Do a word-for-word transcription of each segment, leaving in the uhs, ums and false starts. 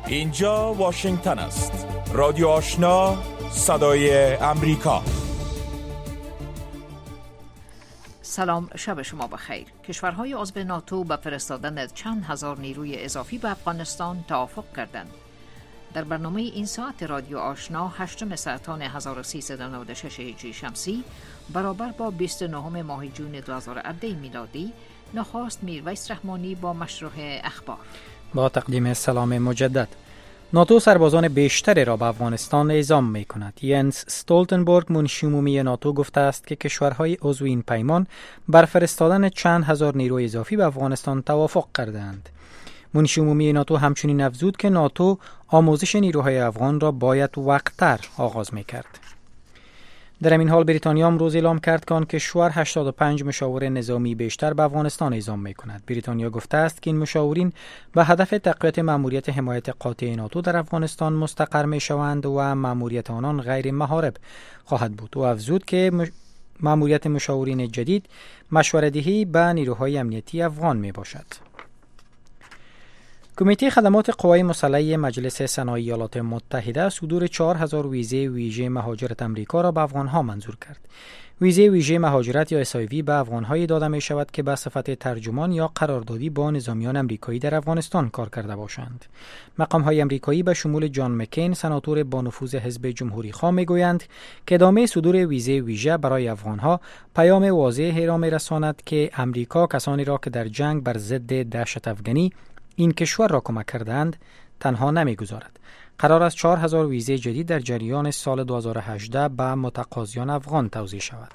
اینجا واشنگتن است. رادیو آشنا، صدای امریکا. سلام، شب شما بخیر. کشورهای عضو ناتو با فرستادن چند هزار نیروی اضافی به افغانستان توافق کردند. در برنامه این ساعت رادیو آشنا هشتم سرطان هزار و سیصد و نود و شش هجری شمسی برابر با بیست و نهم ماه جون دو هزار و هفده میلادی، نخست میرویس رحمانی با مشروع اخبار. با تقدیم سلام مجدد. ناتو سربازان بیشتری را به افغانستان اعزام می کند. ینس استولتنبرگ منشی عمومی ناتو گفته است که کشورهای عضو این پیمان بر فرستادن چند هزار نیروی اضافی به افغانستان توافق کردند. منشی عمومی ناتو همچنین افزود که ناتو آموزش نیروهای افغان را باید وقت‌تر آغاز می کرد. در این حال بریتانیا امروز اعلام کرد که آن کشور هشتاد و پنج مشاور نظامی بیشتر به افغانستان اعزام می کند. بریتانیا گفته است که این مشاورین به هدف تقویت مأموریت حمایت قاطع ناتو در افغانستان مستقر می شوند و مأموریت آنان غیر محارب خواهد بود. و افزود که مأموریت مشاورین جدید مشوره‌دهی به نیروهای امنیتی افغان می باشد. کمیته خدمات قوای مسلحه مجلس سنای ایالات متحده صدور چهار هزار ویزه ویژه مهاجرت امریکا را به افغانها منظور کرد. ویزه ویژه مهاجرت یا اس آی وی به افغانهایی داده می شود که به صفت ترجمان یا قراردادی با نظامیان امریکایی در افغانستان کار کرده باشند. مقام‌های امریکایی به شمول جان مکین، سناتور با نفوذ حزب جمهوری خواه می گویند که ادامه صدور ویزه ویژه برای افغانها پیام واضحی را می رساند که امریکا کسانی را که در جنگ بر ضد دهشت افغانی این کشور را کمک کردند تنها نمیگذارد. قرار است چهار هزار ویزه جدید در جریان سال دو هزار و هجده به متقاضیان افغان توزیع شود.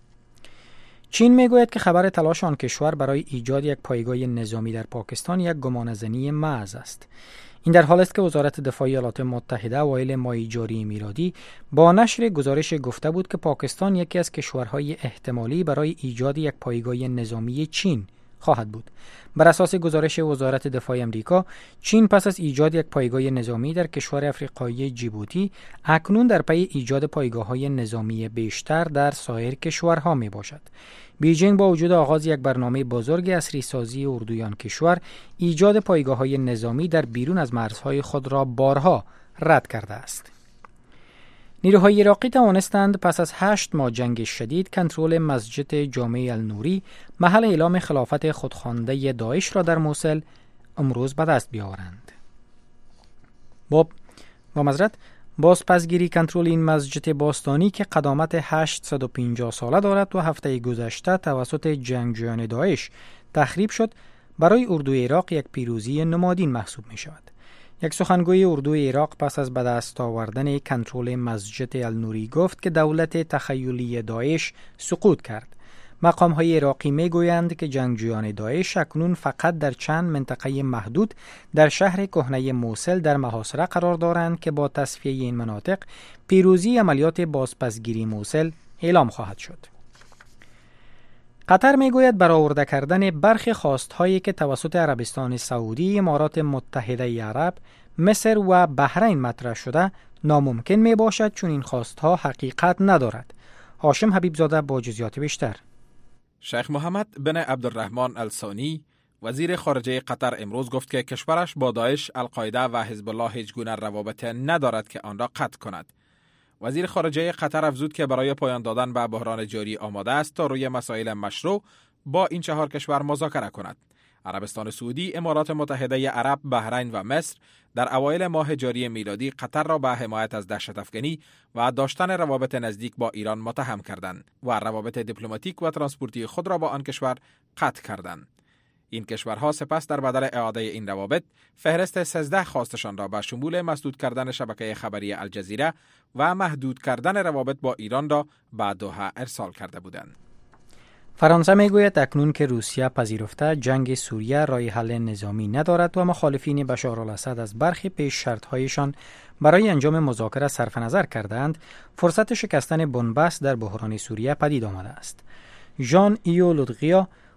چین میگوید که خبر تلاش آن کشور برای ایجاد یک پایگاه نظامی در پاکستان یک گمانه‌زنی محض است. این در حالی است که وزارت دفاع ایالات متحده اوایل ماه جاری میلادی با نشر گزارش گفته بود که پاکستان یکی از کشورهای احتمالی برای ایجاد یک پایگاه نظامی چین خواهد بود. بر اساس گزارش وزارت دفاع آمریکا، چین پس از ایجاد یک پایگاه نظامی در کشور افریقایی جیبوتی، اکنون در پی ایجاد پایگاه‌های نظامی بیشتر در سایر کشورها می باشد. بیجینگ با وجود آغاز یک برنامه بزرگ عصری سازی اردوی آن کشور، ایجاد پایگاه‌های نظامی در بیرون از مرزهای خود را بارها رد کرده است. نیروهای عراقی توانستند پس از هشت ماه جنگ شدید کنترل مسجد جامع النوری، محل اعلام خلافت خودخوانده داعش را در موصل امروز به دست بیاورند. با با معذرت بازپسگیری کنترل این مسجد باستانی که قدامت هشتصد و پنجاه ساله دارد و هفته گذشته توسط جنگجویان داعش تخریب شد، برای اردوی عراق یک پیروزی نمادین محسوب می شود. یک سخنگوی اردوی عراق پس از به دست آوردن کنترل مسجد النوری گفت که دولت تخیلی داعش سقوط کرد. مقام‌های عراقی می‌گویند که جنگجویان داعش اکنون فقط در چند منطقه محدود در شهر کهنه موصل در محاصره قرار دارند که با تصفیه این مناطق پیروزی عملیات بازپسگیری موصل اعلام خواهد شد. قطر میگوید برآورده کردن برخی خواست‌هایی که توسط عربستان سعودی، امارات متحده عرب، مصر و بحرین مطرح شده ناممکن می باشد چون این خواست‌ها حقیقت ندارد. هاشم حبیب زاده با جزئیات بیشتر. شیخ محمد بن عبدالرحمن الثانی وزیر خارجه قطر امروز گفت که کشورش با داعش، القاعده و حزب الله هیچ گونه روابط ندارد که آن را قطع کند. وزیر خارجه قطر افزود که برای پایان دادن به بحران جاری آماده است تا روی مسائل مشروع با این چهار کشور مذاکره کند. عربستان سعودی، امارات متحده عرب، بحرین و مصر در اوایل ماه جاری میلادی قطر را به حمایت از دهشت افغانی و داشتن روابط نزدیک با ایران متهم کردند و روابط دیپلماتیک و ترانسپورتی خود را با آن کشور قطع کردند. این کشورها سپس در بدل اعاده این روابط فهرست سیزده خواستشان را به شمول مسدود کردن شبکه خبری الجزیره و محدود کردن روابط با ایران را به دوحه ارسال کرده بودند. فرانسه میگوید اکنون که روسیه پذیرفته جنگ سوریه راه حل نظامی ندارد و مخالفین بشار الاسد از برخی پیش شرط‌هایشان برای انجام مذاکره صرف نظر کردند، فرصت شکستن بنبست در بحران سوریه پدید آمده است. ژان ایو لودغیا،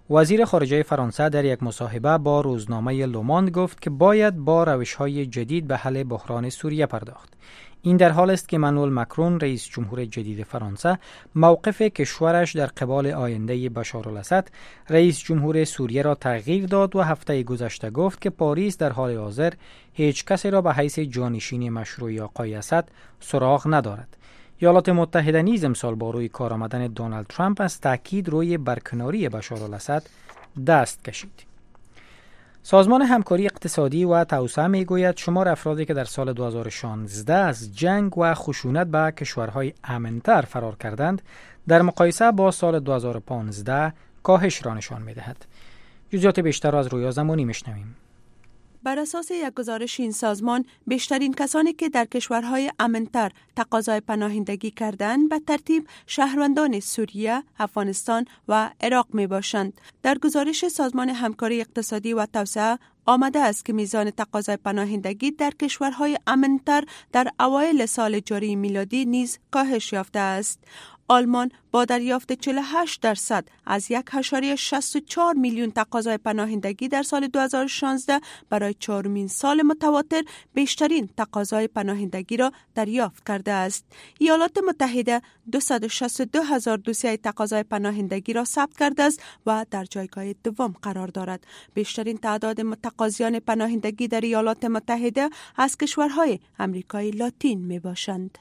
وزیر خارجه فرانسه در یک مصاحبه با روزنامه لوماند گفت که باید با روش‌های جدید به حل بحران سوریه پرداخت. این در حال است که مانوئل مکرون رئیس جمهور جدید فرانسه موقف کشورش در قبال آینده بشار الاسد رئیس جمهور سوریه را تغییر داد و هفته گذشته گفت که پاریس در حال حاضر هیچ کسی را به حیث جانشین مشروع آقای اسد سراغ ندارد. ایالات متحده نیز امسال با روی کار آمدن دونالد ترامپ از تاکید روی برکناری بشار الاسد دست کشید. سازمان همکاری اقتصادی و توسعه میگوید شمار افرادی که در سال دو هزار و شانزده از جنگ و خشونت به کشورهای امن‌تر فرار کردند در مقایسه با سال دو هزار و پانزده کاهش را نشان می‌دهد. جزئیات بیشتر از رویا زمانی میشنویم. بر اساس یک گزارش این سازمان، بیشترین کسانی که در کشورهای امن‌تر تقاضای پناهندگی کردند به ترتیب شهروندان سوریه، افغانستان و عراق می باشند. در گزارش سازمان همکاری اقتصادی و توسعه آمده است که میزان تقاضای پناهندگی در کشورهای امن‌تر در اوایل سال جاری میلادی نیز کاهش یافته است. آلمان با دریافت چهل و هشت درصد از یک ممیز شصت و چهار میلیون تقاضای پناهندگی در سال دو هزار و شانزده برای چهارمین سال متواتر بیشترین تقاضای پناهندگی را دریافت کرده است. ایالات متحده دویست و شصت و دو هزار دوسیه تقاضای پناهندگی را ثبت کرده است و در جایگاه دوم قرار دارد. بیشترین تعداد متقاضیان پناهندگی در ایالات متحده از کشورهای آمریکای لاتین می باشند.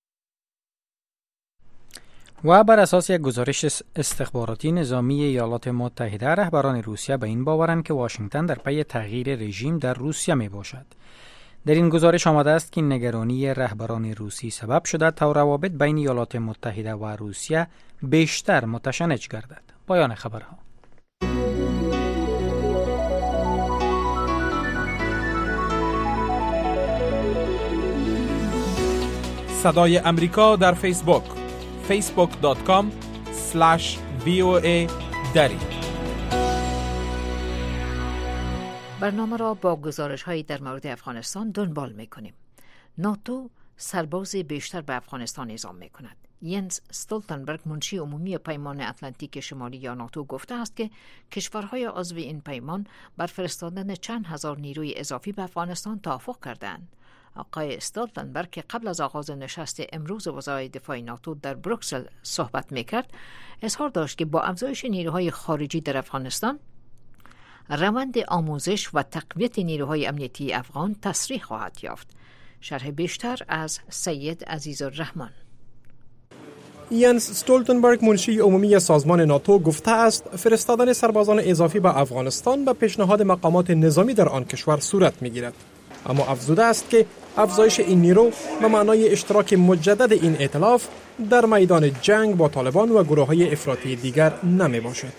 و بر اساس یک گزارش استخباراتی نظامی ایالات متحده، رهبران روسیه به این باورند که واشنگتن در پی تغییر رژیم در روسیه می باشد. در این گزارش آمده است که نگرانی رهبران روسی سبب شده تا روابط بین ایالات متحده و روسیه بیشتر متشنج گردد. پایان خبرها. صدای امریکا در فیسبوک فیسبوک دات کام اسلش وی او ای دری. برنامه را با گزارش‌هایی در مورد افغانستان دنبال می‌کنیم. ناتو سرباز بیشتر به افغانستان اعزام می‌کند. ینس استولتنبرگ منشی عمومی پیمان اتلانتیک شمالی یا ناتو گفته است که کشورهای عضو این پیمان بر فرستادن چند هزار نیروی اضافی به افغانستان توافق کردند. آقای استولتنبرگ که قبل از آغاز نشست امروز وزرای دفاع ناتو در بروکسل صحبت میکرد، اظهار داشت که با افزایش نیروهای خارجی در افغانستان، روند آموزش و تقویت نیروهای امنیتی افغان تسریع خواهد یافت. شرح بیشتر از سید عزیزالرحمن. ینس استولتنبرگ منشی عمومی سازمان ناتو گفته است فرستادن سربازان اضافی به افغانستان به پیشنهاد مقامات نظامی در آن کشور صورت میگیرد. اما افزوده است که افزایش این نیرو به معنای اشتراک مجدد این ائتلاف در میدان جنگ با طالبان و گروه‌های افراطی دیگر نمی باشد.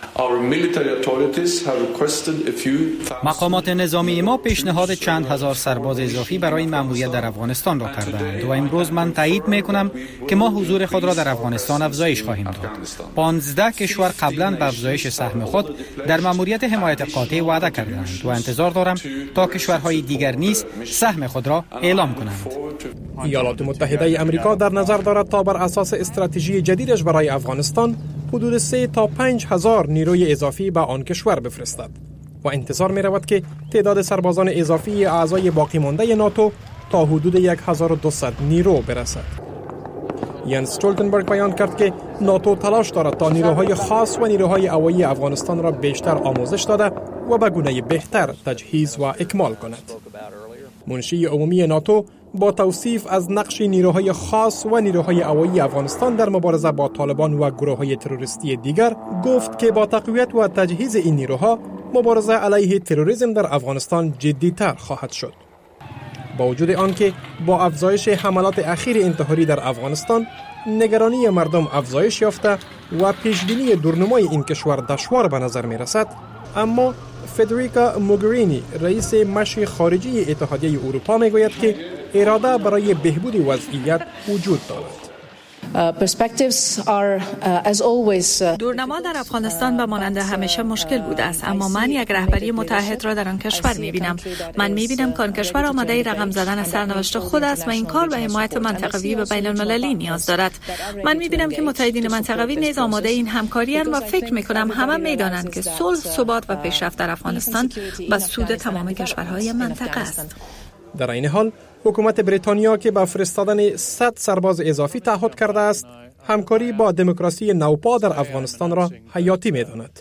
مقامات نظامی ما پیشنهاد چند هزار سرباز اضافی برای مأموریت در افغانستان را کردند و امروز من تایید می‌کنم که ما حضور خود را در افغانستان افزایش خواهیم داد. پانزده کشور قبلا به افزایش سهم خود در مأموریت حمایت قاطع وعده کردند و انتظار دارم تا کشورهای دیگر نیز سهم خود را اعلام کنند. ایالات متحده آمریکا در نظر دارد تا بر اساس استراتژی جدیدش برای افغانستان حدود سه تا پنج هزار نیروی اضافی به آن کشور بفرستد و انتظار می رود که تعداد سربازان اضافی اعضای باقی مانده ناتو تا حدود هزار و دویست نیرو برسد. ینس استولتنبرگ بیان کرد که ناتو تلاش دارد تا نیروهای خاص و نیروهای هوایی افغانستان را بیشتر آموزش داده و به گونه بهتر تجهیز و اکمال کند. منشی عمومی ناتو با توصیف از نقش نیروهای خاص و نیروهای هوایی افغانستان در مبارزه با طالبان و گروه‌های تروریستی دیگر گفت که با تقویت و تجهیز این نیروها مبارزه علیه تروریسم در افغانستان جدی‌تر خواهد شد. با وجود آنکه با افزایش حملات اخیر انتحاری در افغانستان نگرانی مردم افزایش یافته و پیشبینی دورنمای این کشور دشوار به نظر می رسد، اما فدریکا موگرینی رئیس مشی خارجی اتحادیه اروپا می گوید که اراده برای بهبود وضعیت وجود دارد. دورنما در افغانستان به مانند همیشه مشکل بوده است، اما من یک رهبری متحد را در آن کشور می‌بینم. من می‌بینم که آن کشور آماده رقم زدن سرنوشت خود است و این کار به حمایت منطقوی و بین‌المللی نیاز دارد. من می‌بینم که متحدین منطقوی نیز آماده این همکاری اند و فکر می‌کنم همه می‌دانند که صلح، ثبات و پیشرفت در افغانستان به سود تمام کشورهای منطقه است. در این حال حکومت بریتانیا که با فرستادن صد سرباز اضافی تعهد کرده است، همکاری با دموکراسی نوپا در افغانستان را حیاتی می‌داند.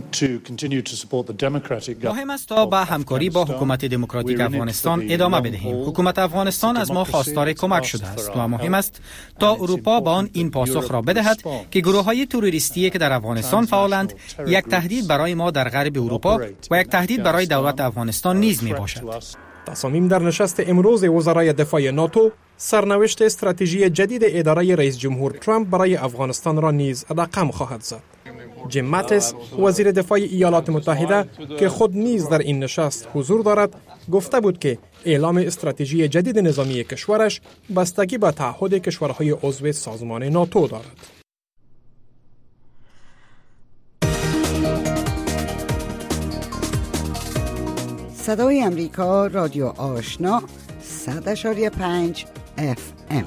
مهم است تا با همکاری با حکومت دموکراتیک افغانستان ادامه بدهیم. حکومت افغانستان از ما خواستار کمک شده است و مهم است تا اروپا با آن این پاسخ را بدهد که گروه‌های تروریستی که در افغانستان فعالند یک تهدید برای ما در غرب اروپا و یک تهدید برای دولت افغانستان نیز میباشد. تصامیم در نشست امروز وزرای دفاع ناتو سرنوشت استراتژی جدید اداره رئیس جمهور ترامپ برای افغانستان را نیز رقم خواهد زد. جیم ماتیس، وزیر دفاع ایالات متحده که خود نیز در این نشست حضور دارد، گفته بود که اعلام استراتژی جدید نظامی کشورش بستگی به تعهد کشورهای عضو سازمان ناتو دارد. صدای امریکا، رادیو آشنا، صد اشاری پنج اف ام.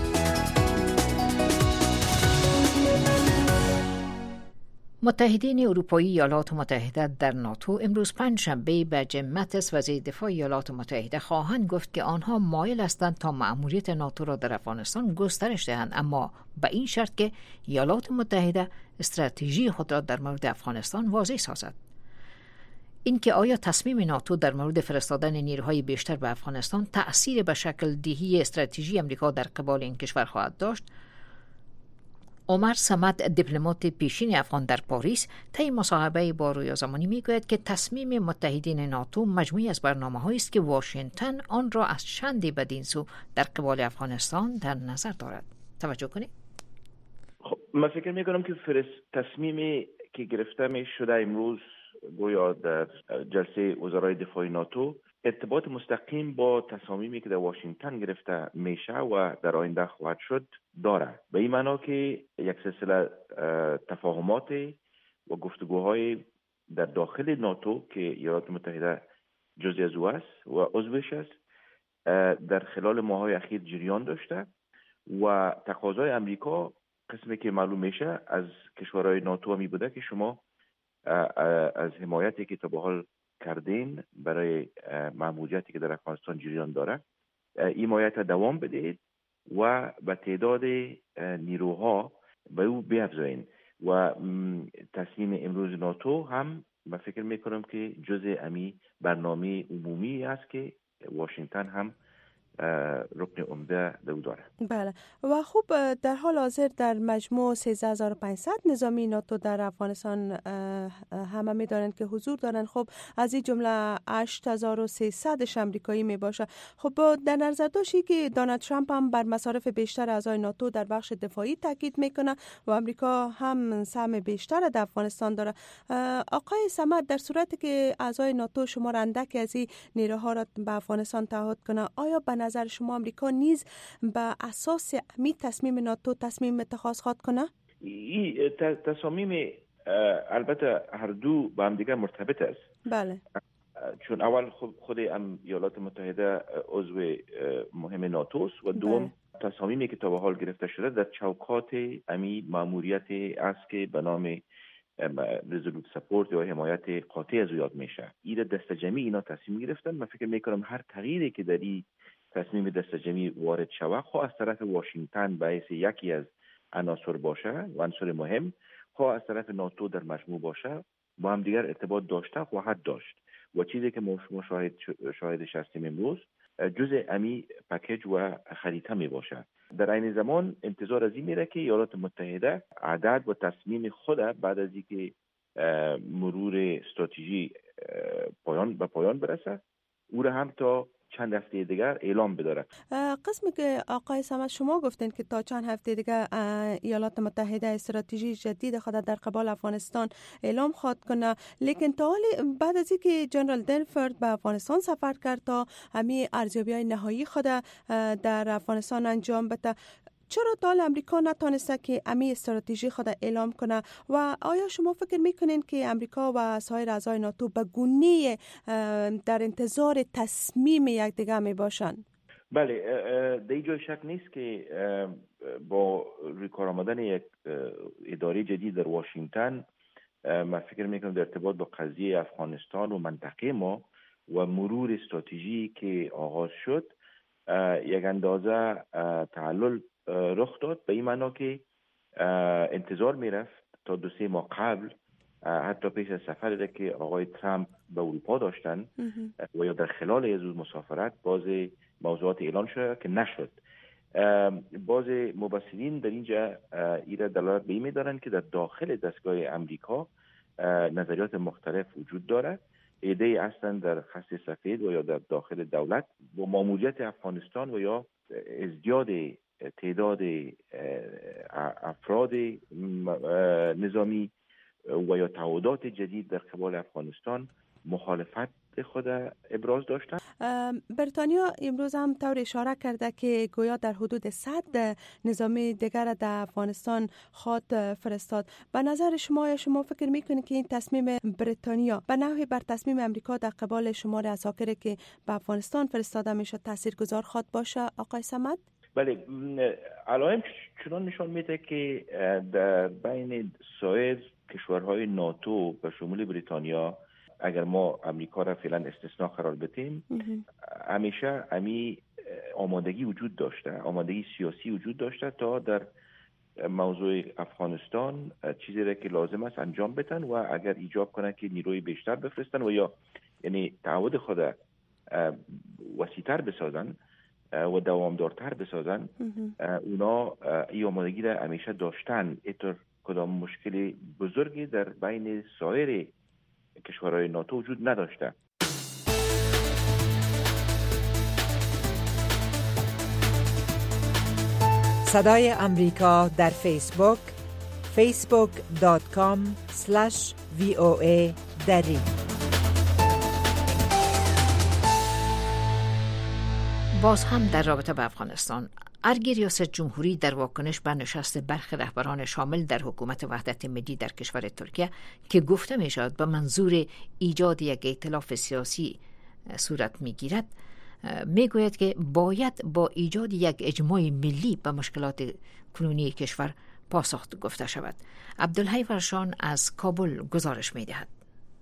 متحدین اروپایی ایالات متحده در ناتو امروز پنجشنبه به جیم ماتیس وزیر دفاع ایالات متحده خواهند گفت که آنها مایل هستند تا مأموریت ناتو را در افغانستان گسترش دهند، اما به این شرط که ایالات متحده استراتژی خود را در مورد افغانستان واضح سازد. اینکه آیا تصمیم ناتو در مورد فرستادن نیروهای بیشتر به افغانستان تأثیر به شکل دهی استراتژی امریکا در قبال این کشور خواهد داشت؟ عمر صمد، دیپلمات پیشین افغان در پاریس، طی مصاحبه با رویا زمانی میگوید که تصمیم متحدین ناتو مجموعی از برنامه‌هایی است که واشنگتن آن را از چندی بدین سو در قبال افغانستان در نظر دارد. توجه کنید. خب من فکر میکنم که فرست تصمیمی که گرفته می شده امروز گویا در جلسه وزرای دفاع ناتو ارتباط مستقیم با تصامیمی که در واشنگتن گرفته میشه و در آینده خواهد شد داره، به این معنا که یک سلسله تفاهمات و گفتگوهای در داخل ناتو که ایالات متحده جزئی از او است و عضوش است در خلال ماه‌های اخیر جریان داشته و تقاضای امریکا قسمی که معلوم میشه از کشورهای ناتو می بوده که شما از حمایتی که تا به حال کردین برای مأموریتی که در افغانستان جریان داره این حمایت دوام بدید و به تعداد نیروها به او بیفزایین و تصمیم امروز ناتو هم من فکر میکنم که جزء امی برنامه عمومی است که واشنگتن هم رکن عمده دو داره. بله و خوب در حال حاضر در مجموع سیزده هزار و پانصد نظامی ناتو در افغانستان همه می‌دانند که حضور دارند. خب از این جمله هشت هزار و سیصد آمریکایی می باشه. خب در نظر داشتی که دونالد ترامپ هم بر مصارف بیشتر اعضای ناتو در بخش دفاعی تاکید میکنه و آمریکا هم سهم بیشتر در افغانستان داره. آقای صمد، در صورتی که اعضای ناتو شمار اندکی از این نیروها را به افغانستان تعهد کنه، آیا به نظر شما آمریکا نیز به اساس می تصمیم ناتو تصمیم اتخاذ خواهد کنه؟ این تصامیم البته هر دو با هم دیگر مرتبط است. بله. چون اول خود ایالات متحده عضو مهم ناتوست و دوم تصامیمی که تا به حال گرفته شده در چوکات امی ماموریت است که به نام رزولوت سپورت یا حمایت قاطع از یاد میشه. این دست جمعی اینا تصمیم گرفتن. من فکر میکنم هر تغییری که در این تصمیم دست جمعی وارد شود خواه از طرف واشنگتن به حیث یکی از عناصر باشه و عنصر مهم، خواه از طرف ناتو در مجموع باشه، با هم دیگر ارتباط داشته خواهد داشت و چیزی که ما شاهد شاهدش هستیم امروز جزء امی پکیج و خریطه می باشه. در این زمان انتظار از این میره که ایالات متحده عدد و تصمیم خود بعد از اینکه مرور استراتژی پایان به پایان برسه او را هم تا چند هفته دیگر اعلام بداره. قسمی که آقای صمد شما گفتین که تا چند هفته دیگر ایالات متحده استراتژی جدید خود در قبال افغانستان اعلام خواهد کنه، لیکن تا حالی بعد از اینکه جنرال دنفورد به افغانستان سفر کرد تا همین ارزیابی‌های نهایی خود در افغانستان انجام بده، چرا تا امریکا نتونسته که امی استراتژی خود اعلام کنه و آیا شما فکر میکنین که امریکا و سایر اعضای ناتو به گونه در انتظار تصمیم یکدیگر می باشن؟ بله، در اینجا شک نیست که با روی کار آمدن یک اداره جدید در واشنگتن، من فکر میکنم در ارتباط با قضیه افغانستان و منطقه ما و مرور استراتژی که آغاز شد، یک اندازه تعلل رخ داد، به این معنا که انتظار میرفت تا دو سه ماه قبل، حتی پیش از سفری که آقای ترامپ به اروپا داشتن و یا در خلال از مسافرت باز موضوعات اعلان شد که نشد. باز مبصرین در اینجا ایره دلالت به این می‌دارند که در داخل دستگاه امریکا نظریات مختلف وجود دارد. ایده اصلا در خط سفید و یا در داخل دولت با ماموریت افغانستان و یا ازدیاد تعداد افراد نظامی و یا تعهدات جدید در قبال افغانستان مخالفت خود ابراز داشتن. بریتانیا امروز هم طور اشاره کرده که گویا در حدود صد نظامی دیگر در افغانستان خواد فرستاد. به نظر شما یا شما فکر میکنید که این تصمیم بریتانیا به نحوی بر تصمیم امریکا در قبال شمار عساکری که به افغانستان فرستاده میشه تاثیرگذار خواد باشه آقای صمد؟ بله، علائم چنان نشان میده که در بین سایر کشورهای ناتو به شمول بریتانیا، اگر ما امریکا را فعلا استثناء قرار بدیم، همیشه امی آمادگی وجود داشته، آمادگی سیاسی وجود داشته تا در موضوع افغانستان چیزی را که لازم است انجام بدن و اگر ایجاب کنه که نیروی بیشتر بفرستن و یا یعنی تعهد خود وسیع‌تر بسازن و دوامدارتر بسازن، اونا این آمادگی را همیشه داشتن. اینطور کدام مشکل بزرگی در بین سایر کشورهای ناتو وجود نداشته. صدای امریکا در فیسبوک فیسبوک دات کام اسلش وی او ای دری. باز هم در رابطه با افغانستان، ارگ ریاست جمهوری در واکنش به نشست برخی رهبران شامل در حکومت وحدت ملی در کشور ترکیه که گفته می شود به منظور ایجاد یک ائتلاف سیاسی صورت می گیرد، می گوید که باید با ایجاد یک اجماع ملی به مشکلات کنونی کشور پاسخ گفته شود. عبدالحی ورشان از کابل گزارش می دهد.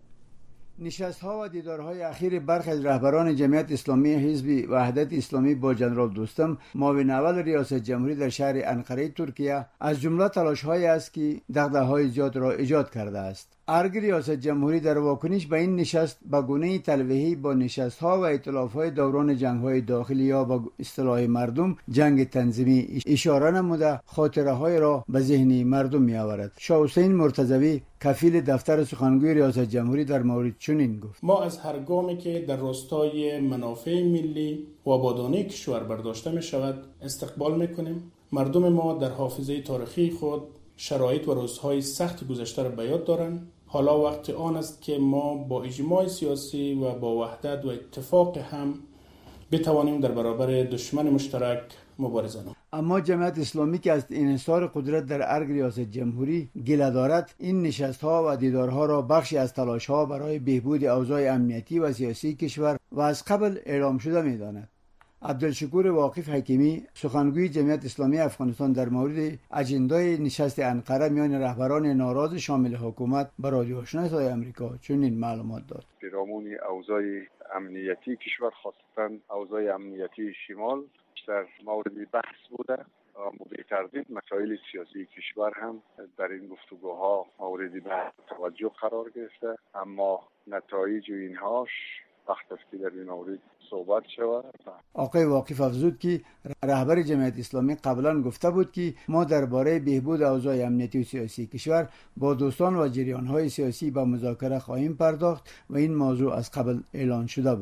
نشست‌ها و دیدارهای اخیر برخی از رهبران جمعیت اسلامی حزب وحدت اسلامی با جنرال دوستم معاون اول ریاست جمهوری در شهر انقره ترکیه از جمله تلاش‌هایی است که دغدغه‌های زیاد را ایجاد کرده است. ارگ ریاست جمهوری در واکنش به این نشست به گونه تلویحی با نشست‌ها و ائتلاف‌های دوران جنگ‌های داخلی یا با اصطلاح مردم جنگ تنظیمی اشاره نموده خاطره‌های را به ذهن مردم می‌آورد. شاه حسین مرتضوی کفیل دفتر سخنگوی ریاست جمهوری در مورد چنین گفت: ما از هر گامی که در راستای منافع ملی و آبادانی کشور برداشته می شود استقبال می کنیم. مردم ما در حافظه تاریخی خود شرایط و روزهای سخت گذشته را به یاد دارند. حالا وقت آن است که ما با اجماع سیاسی و با وحدت و اتفاق هم بتوانیم در برابر دشمن مشترک مبارزه کنیم. اما جمعیت اسلامی که از انحصار قدرت در ارگ ریاست جمهوری گله دارد، این نشست‌ها و دیدارها را بخشی از تلاش‌ها برای بهبود اوضاع امنیتی و سیاسی کشور و از قبل اعلام شده می‌داند. عبدالشکور واقف حکیمی سخنگوی جمعیت اسلامی افغانستان در مورد اجندای نشست انقره میان رهبران ناراض شامل حکومت به رادیو آشنا صدای آمریکا چنین معلومات داد: پیرامون اوضاع امنیتی کشور، خاصتا اوضاع امنیتی شمال در مورد بحث بوده. مورد تردید مسائل سیاسی کشور هم در این گفتگوها مورد بحث توجه قرار گرفته، اما نتایج اینهاش وقت است که در این مورد صحبت شود. آقای واقف افزود که رهبر جمعیت اسلامی قبلا گفته بود که ما درباره بهبود اوضاع امنیتی و سیاسی کشور با دوستان و جریان‌های سیاسی به مذاکره خواهیم پرداخت و این موضوع از قبل اعلان شده بود.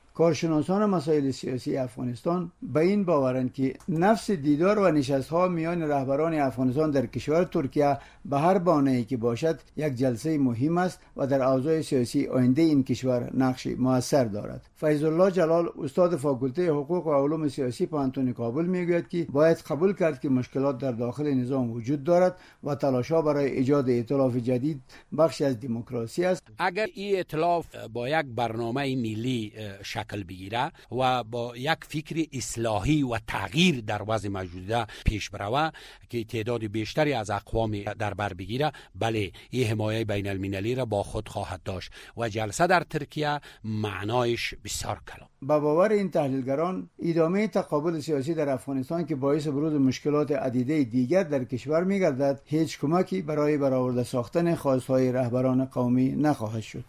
کارشناسان مسائل سیاسی افغانستان به این باورند که نفس دیدار و نشست‌ها میان رهبران افغانستان در کشور ترکیه به هر بانه‌ای که باشد یک جلسه مهم است و در اوضاع سیاسی آینده این کشور نقش مؤثر دارد. فیض الله جلال استاد فاکولته حقوق و علوم سیاسی پانتون کابل میگوید که باید قبول کرد که مشکلات در داخل نظام وجود دارد و تلاش‌ها برای ایجاد ائتلاف جدید بخشی از دموکراسی است. اگر این ائتلاف با یک برنامه ملی شکل بگیره و با یک فکر اصلاحی و تغییر در وضع موجوده پیش بروه که تعداد بیشتری از اقوام در بر بگیره، بله این حمایت بین المللی را با خود خواهد داشت و جلسه در ترکیه معنایش بسیار کلان. با باور این تحلیلگران ادامه تقابل سیاسی در افغانستان که باعث بروز مشکلات عدیده دیگر در کشور می‌گردد هیچ کمکی برای برآورده ساختن خواست‌های رهبران قومی نخواهد شد.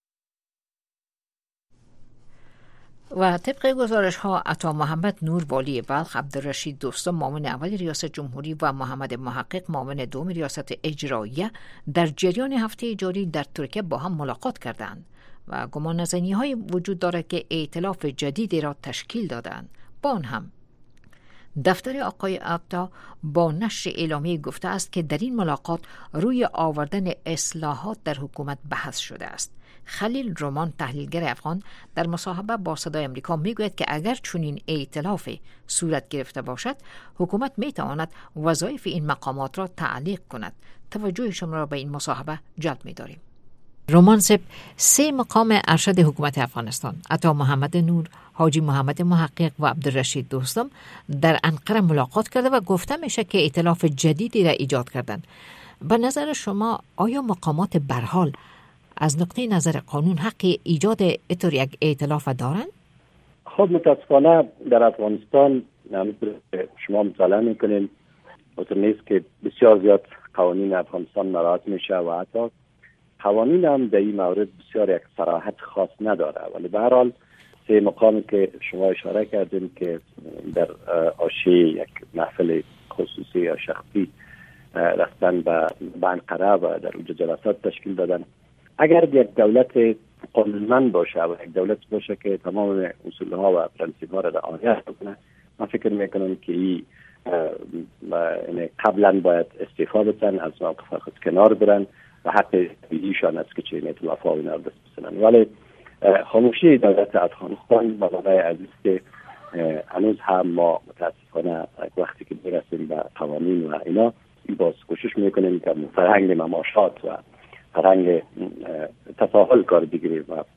و طبق گزارش ها عطا محمد نور والی بلخ، عبدالرشید دوستم معاون اول ریاست جمهوری و محمد محقق معاون دوم ریاست اجراییه در جریان هفته جاری در ترکیه با هم ملاقات کردند و گمان نزنی های وجود دارد که ائتلاف جدیدی را تشکیل دادند. با آن هم دفتر آقای عطا با نشر اعلامیه گفته است که در این ملاقات روی آوردن اصلاحات در حکومت بحث شده است. خلیل رومان تحلیلگر افغان در مصاحبه با صدای آمریکا میگوید که اگر چنین ائتلافی صورت گرفته باشد حکومت میتواند وظایف این مقامات را تعلیق کند. توجه شما را به این مصاحبه جلب می‌داریم. رومان سب سه مقام ارشد حکومت افغانستان عطا محمد نور، حاجی محمد محقق و عبدالرشید دوستم در انقره ملاقات کرده و گفته میشه که ائتلاف جدیدی را ایجاد کردند. به نظر شما آیا مقامات برحال از نقطه نظر قانون حق ایجاد اتور یک ائتلاف دارند؟ خب متاسفانه در افغانستان همونطور که شما مطالعه میکنین اونطور نیست که بسیار زیاد قوانین افغانستان مراعات میشه و حتی قوانین هم در این مورد بسیار یک صراحت خاص نداره، ولی به هر حال سه مقامی که شما اشاره کردین که در حاشیه یک محفل خصوصی یا شخصی رفتن به انقره و در اونجا جلسات تشکیل دادن، اگر یک دولت قانونمند باشه و یک دولت باشه که تمام اصولها و پرنسیپ‌ها را رعایت کنه، من فکر میکنم که این قبلا باید استعفا بدن، از موقف خود کنار برن و حق ایشان است که چنین ائتلاف‌ها و اینا دست بزنن. ولی خاموشی دولت افغانستان با معنای عزیز که هنوز هم ما متاسفانه وقتی که میرسیم به قوانین و اینا باز کوشش میکنیم که فرهنگ مماشات و فرهنگ تفاعل کار بگیریم و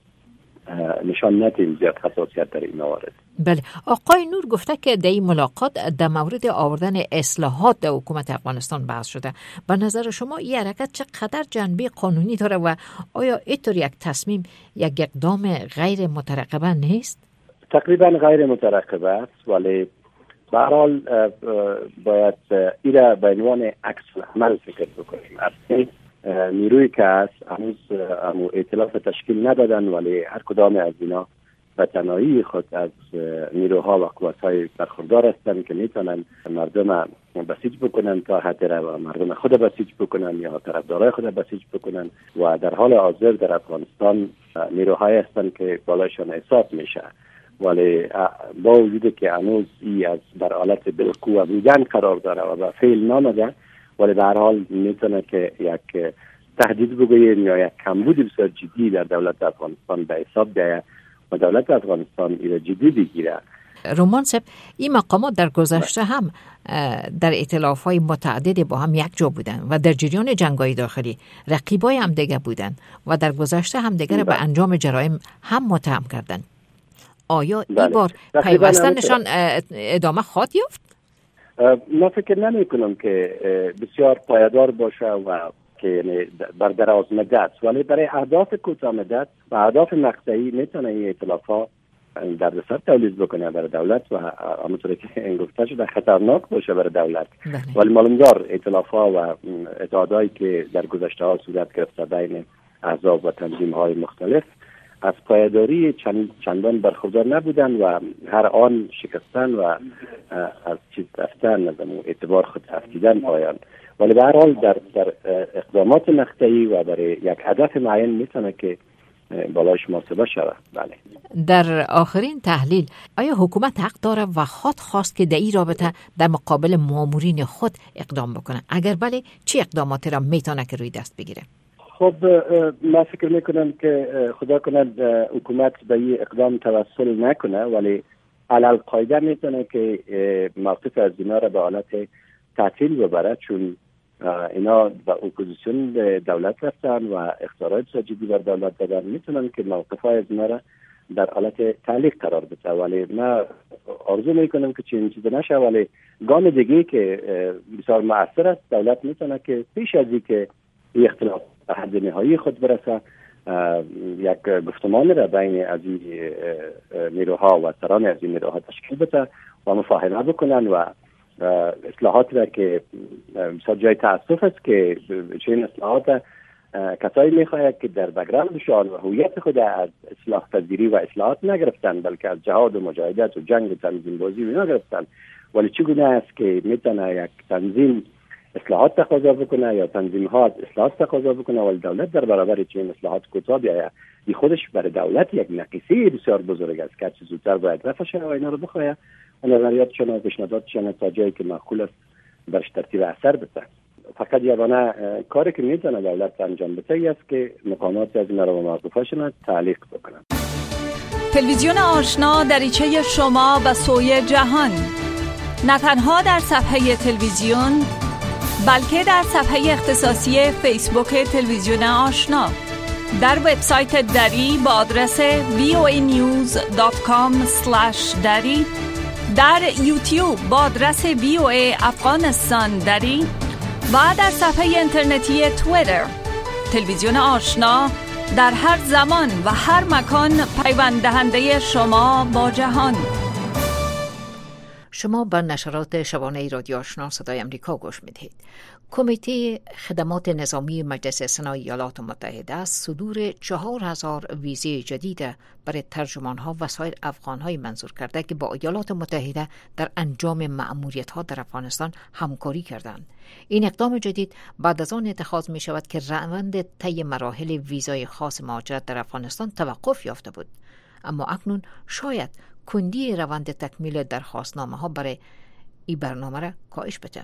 نشان ندیم زیاد حساسیت در این موارد. بله، آقای نور گفته که در این ملاقات در مورد آوردن اصلاحات در حکومت افغانستان بحث شده. به نظر شما این حرکت چقدر جنبه قانونی داره و آیا اینطور یک تصمیم یک اقدام غیر مترقبه نیست؟ تقریبا غیر مترقبه است، ولی به هر حال باید ایره به عنوان عکس العمل فکر بکنیم. اصلا نیروی که هست هنوز ائتلاف تشکیل ندادن، ولی هر کدام از اینا به تنهایی خود از نیروها و قوت‌های برخوردار هستند که میتونن مردم بسیج بکنن تا حد و مردم خود بسیج بکنن یا طرفدارای خود بسیج بکنن و در حال حاضر در افغانستان نیروهایی هستند که بالایشان حساب میشه، ولی با وجود که هنوز ای از در حالت بالقوه بودن قرار داره و به فعل نامده، ولی به هر حال میتونه که یک تهدید بگوییم یا یک کمبود بسیار جدی در دولت افغانستان به حساب بیاید و دولت افغانستان ایره جدی بگیره. رومان صاحب، این مقامات در گذشته هم در ائتلاف‌های متعدد با هم یک جا بودن و در جریان جنگ‌های داخلی رقیبای هم دیگه بودن و در گذشته هم دیگه به انجام جرایم هم متهم کردن. آیا این بار پیوستنشان ادامه خواهد یافت؟ من فکر نمی کنم که بسیار پایدار باشه و که بر دراز مدت، ولی برای اهداف کوتاه مدت و اهداف مقطعی میتونه این ائتلاف‌ها دردسر تولید بکنه برای دولت و همونطوری که این گفته شده خطرناک باشه برای دولت. ولی معلومدار ائتلاف‌ها و اتحادهایی که در گذشته ها صورت گرفته بین احزاب و تنظیم‌های مختلف از پایداری چند چندان برخوردار نبودن و هر آن شکستن و از چیز رفتن از اعتبار خود افکیدن پایان. ولی به هر حال در در اقدامات مقطعی و برای یک هدف معین میتونه که بالایش محاسبه شود. بله. در آخرین تحلیل آیا حکومت حق داره و خود خواست که در این رابطه در مقابل مامورین خود اقدام بکنه؟ اگر بله چه اقداماتی را میتونه که روی دست بگیره؟ خب من فکر میکنم که خدا کند حکومت به این اقدام توسل نکنه، ولی علل قاعده میتونه که موقف از اینا را به حالت تعطیل ببره، چون اینا به اپوزیسیون دولت رفتن و اختیارات جدی بر دولت دادن، میتونن که موقف‌های از اینا را در حالت تعلیق قرار بده. ولی من آرزو میکنم که چنین چیزی نشه، ولی گام دیگه که بسیار مؤثر است، دولت میتونه که پیش از اینکه این اختلاف به حد نهایی خود برسه یک گفتمان را بین از این نیروها و سران از این نیروها تشکیل بده و مفاهمه بکنن و اصلاحات را که بسیار جای تاسف است که چنین اصلاحات کسایی میخواهد که در بک‌گراندشان و هویت خود از اصلاح پذیری و اصلاحات نگرفتن، بلکه از جهاد و مجاهدت و جنگ و تنظیم بازی و نگرفتن. ولی چگونه است که میتونه یک تنظیم اصلاحات تقاضا بکنه یا تنظیم ها اصلاحات تقاضا بکنه ولی دولت در برابر چنین اصلاحات کوتاه بیاید؟ این خودش برای دولت یک نقیصه بسیار بزرگ است که زودتر باید رفع شود و اینا رو بخواهد و نظریاتشان و پیشنهاداتشان تا جایی که معقول است برش ترتیب اثر بده. فقط یگانه کاری که میتونه دولت انجام بده است که مقامات از این رو به موقفشون تعلیق بکنن. تلویزیون آشنا دریچه شما و سوی جهان، نه تنها در صفحه تلویزیون بلکه در صفحه اختصاصی فیسبوک تلویزیون آشنا، در وبسایت دری با آدرس وی او ای نیوز دات کام اسلش دری، در یوتیوب با آدرس وی او ای افغانستان دری و در صفحه اینترنتی توییتر. تلویزیون آشنا در هر زمان و هر مکان پیوند دهنده شما با جهان. شما به نشرات شبانه رادیو آشنا صدای امریکا گوش میدهید. کمیته خدمات نظامی مجلس سنا ایالات متحده صدور چهار هزار ویزه جدید برای ترجمانها و سایر افغانهای منظور کرده که با ایالات متحده در انجام مأموریت‌ها در افغانستان همکاری کردند. این اقدام جدید بعد از آن اتخاذ می شود که روند طی مراحل ویزای خاص مهاجرت در افغانستان توقف یافته بود، اما اکنون شاید کندی روند تکمیل درخواستنامه ها برای این برنامه را کاهش بده.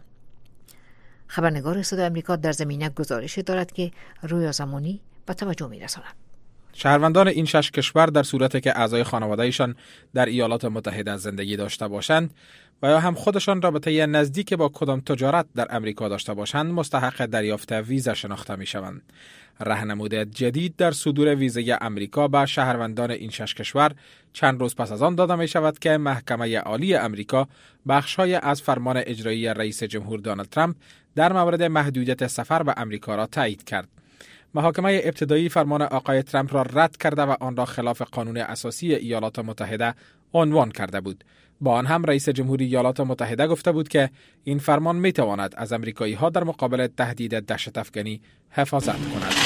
خبرنگار صدای آمریکا در زمینه گزارشی دارد که رویا زمانی به توجه می رساند. شهروندان این شش کشور در صورتی که اعضای خانواده‌ایشان در ایالات متحده زندگی داشته باشند و یا هم خودشان رابطه نزدیک با کدام تجارت در امریکا داشته باشند مستحق دریافت ویزا شناخته می شوند. راهنمود جدید در صدور ویزای امریکا به شهروندان این شش کشور چند روز پس از آن داده می شود که محکمه عالی امریکا بخش‌های از فرمان اجرایی رئیس جمهور دونالد ترامپ در مورد محدودیت سفر به امریکا را تایید کرد. محاکمه ابتدایی فرمان آقای ترامپ را رد کرده و آن را خلاف قانون اساسی ایالات متحده عنوان کرده بود. با آن هم رئیس جمهوری ایالات متحده گفته بود که این فرمان می تواند از امریکایی ها در مقابل تهدید دهشت افغانی حفاظت کند.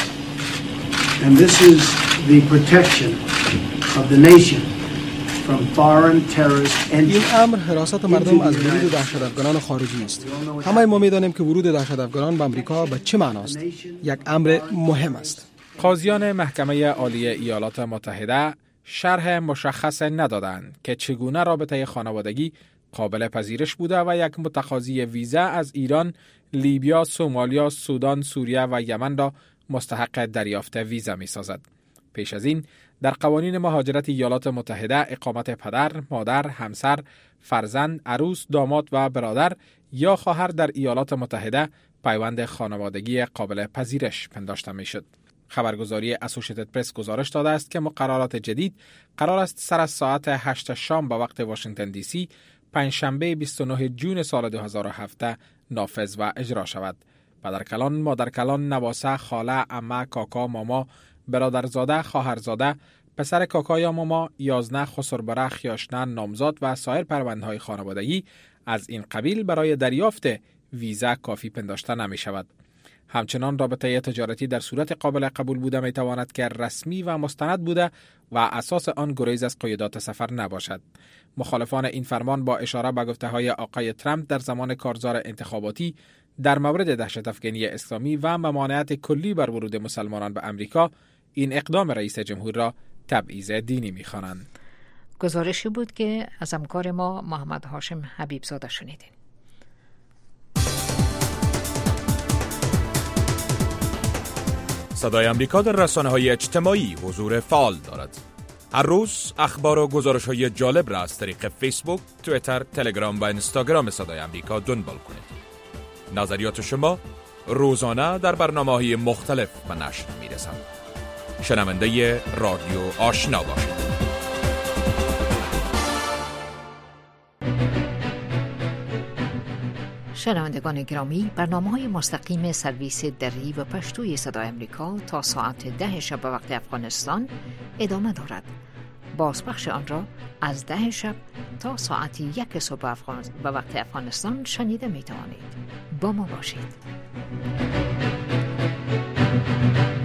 And this is the protection of the nation from foreign terrorist entry. این امر حراست مردم از ورود دهشت افغانان خارجی است. همه ما می‌دانیم که ورود دهشت افغانان به امریکا به چه معناست. یک امر مهم است. قاضیان محکمه عالی ایالات متحده شرح مشخص ندادند که چگونه رابطه خانوادگی قابل پذیرش بوده و یک متقاضی ویزا از ایران، لیبیا، سومالیا، سودان، سوریه و یمن را مستحق دریافت ویزا می سازد. پیش از این در قوانین مهاجرت ایالات متحده اقامت پدر، مادر، همسر، فرزند، عروس، داماد و برادر یا خواهر در ایالات متحده پیوند خانوادگی قابل پذیرش پنداشته می شد. خبرگزاری اسوشیتد پرس گزارش داده است که مقررات جدید قرار است سر از ساعت هشت شام به وقت واشنگتن دی سی پنجشنبه بیست و نه ژوئن سال دو هزار و هفده نافذ و اجرا شود. پدرکلان، مادرکلان، نواسه، خاله، عمه، کاکا، ماما، برادرزاده، خواهرزاده، پسر کاکا یا ماما، یازنه، خسربره، خیاشنه، نامزاد و سایر پروندهای خانوادگی از این قبیل برای دریافت ویزا کافی پنداشته نمی شود. همچنان رابطه تجارتی در صورت قابل قبول بوده می تواند که رسمی و مستند بوده و اساس آن گریز از قیودات سفر نباشد. مخالفان این فرمان با اشاره به گفته‌های آقای ترامپ در زمان کارزار انتخاباتی در مورد دهشت افغانی اسلامی و ممانعت کلی بر ورود مسلمانان به امریکا این اقدام رئیس جمهور را تبعیض دینی می‌خوانند. گزارشی بود که از همکار ما محمد هاشم حبیبزاده شنیدیم. صدای امریکا در رسانه‌های اجتماعی حضور فعال دارد. هر روز اخبار و گزارش‌های جالب را از طریق فیسبوک، توییتر، تلگرام و اینستاگرام صدای امریکا دنبال کنید. نظریات شما روزانه در برنامه‌های مختلف به نشر می‌رسند. شنونده رادیو آشنا باشید. شنوندگان گرامی، برنامه‌های مستقیم سرویس دری و پشتوی صدای امریکا تا ساعت ده شب به وقت افغانستان ادامه دارد. بازپخش آن را از ده شب تا ساعت یک صبح به وقت افغانستان شنیده می توانید. با ما باشید.